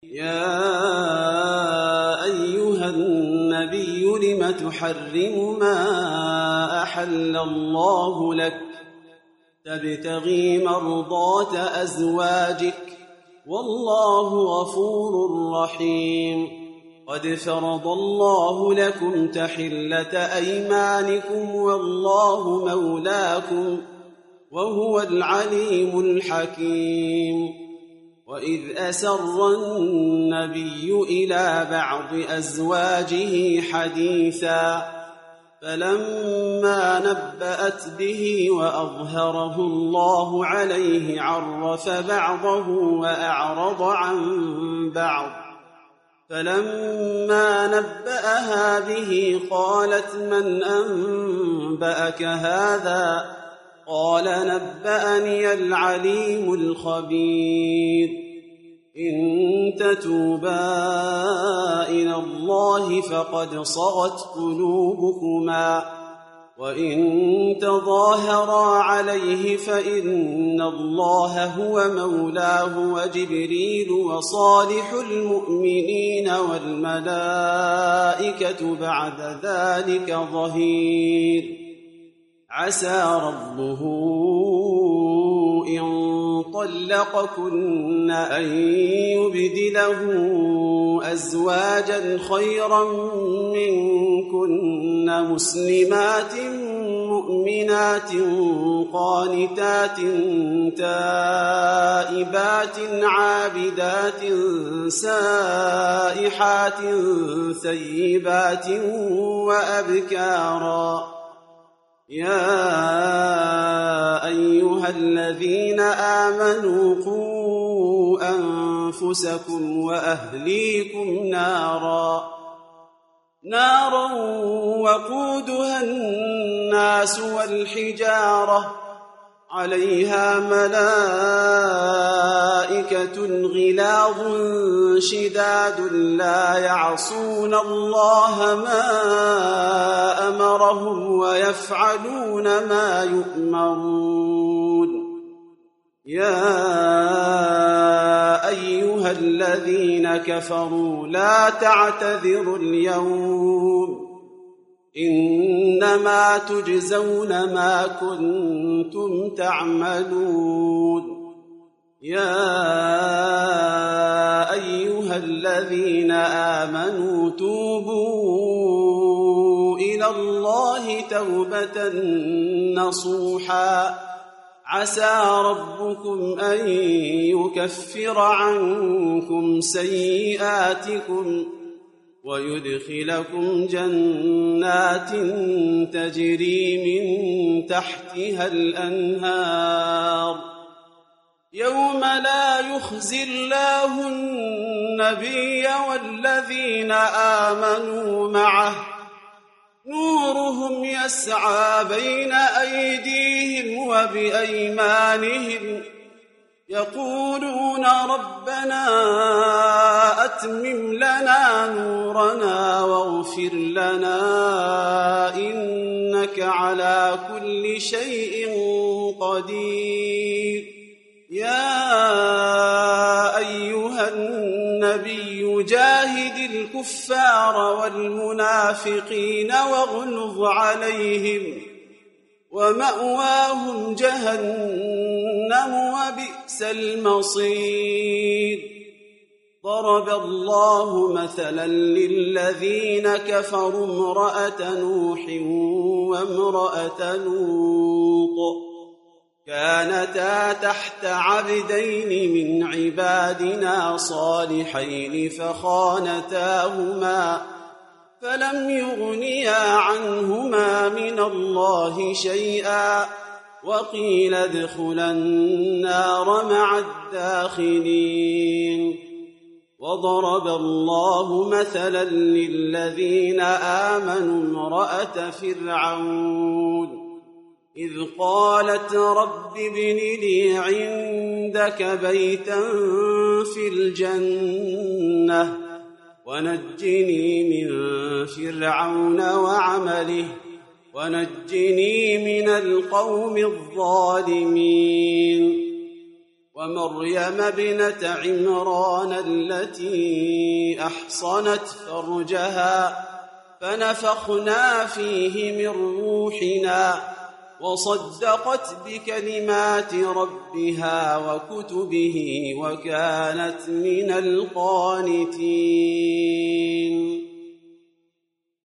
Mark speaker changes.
Speaker 1: يا أيها النبي لم تحرم ما أحل الله لك تبتغي مرضات أزواجك والله غفور رحيم. قد فرض الله لكم تحلة أيمانكم والله مولاكم وهو العليم الحكيم. وإذ أسر النبي إلى بعض أزواجه حديثا فلما نبأت به وأظهره الله عليه عرف بعضه وأعرض عن بعض. فلما نبأها به قالت من أنبأك هذا؟ قال نبأني العليم الخبير. إن تتوبا إلى الله فقد صغت قلوبكما وإن تظاهرا عليه فإن الله هو مولاه وجبريل وصالح المؤمنين والملائكة بعد ذلك ظهير. عسى ربه إن طلقكن أن يبدله أزواجا خيرا منكن مسلمات مؤمنات قانتات تائبات عابدات سائحات ثيبات وأبكارا. يا أيها الذين آمنوا قوا أنفسكم وأهليكم نارا وقودها الناس والحجارة عليها ملائكة غلاظ شداد لا يعصون الله ما أمرهم ويفعلون ما يؤمرون. يا أيها الذين كفروا لا تعتذروا اليوم إنما تجزون ما كنتم تعملون. يا أيها الذين آمنوا توبوا إلى الله توبة نصوحا عسى ربكم أن يكفر عنكم سيئاتكم ويدخلكم جنات تجري من تحتها الأنهار يوم لا يخزي الله النبي والذين آمنوا معه نورهم يسعى بين أيديهم وبأيمانهم يقولون ربنا أتمم لنا نورنا واغفر لنا إنك على كل شيء قدير. يا أيها النبي جاهد الكفار والمنافقين واغلظ عليهم ومأواهم جهنم وبئس المصير. ضرب الله مثلا للذين كفروا امرأة نوح وامرأة لوط كانتا تحت عبدين من عبادنا صالحين فخانتاهما فلم يغنيا عنهما من الله شيئا وقيل ادخلا النار مع الداخلين. وضرب الله مثلا للذين آمنوا امرأة فرعون إذ قالت رب ابن لي عندك بيتا في الجنة ونجني من فرعون وعمله ونجني من القوم الظالمين. ومريم ابنة عمران التي أحصنت فرجها فنفخنا فيه من روحنا وصدقت بكلمات ربها وكتبه وكانت من القانتين.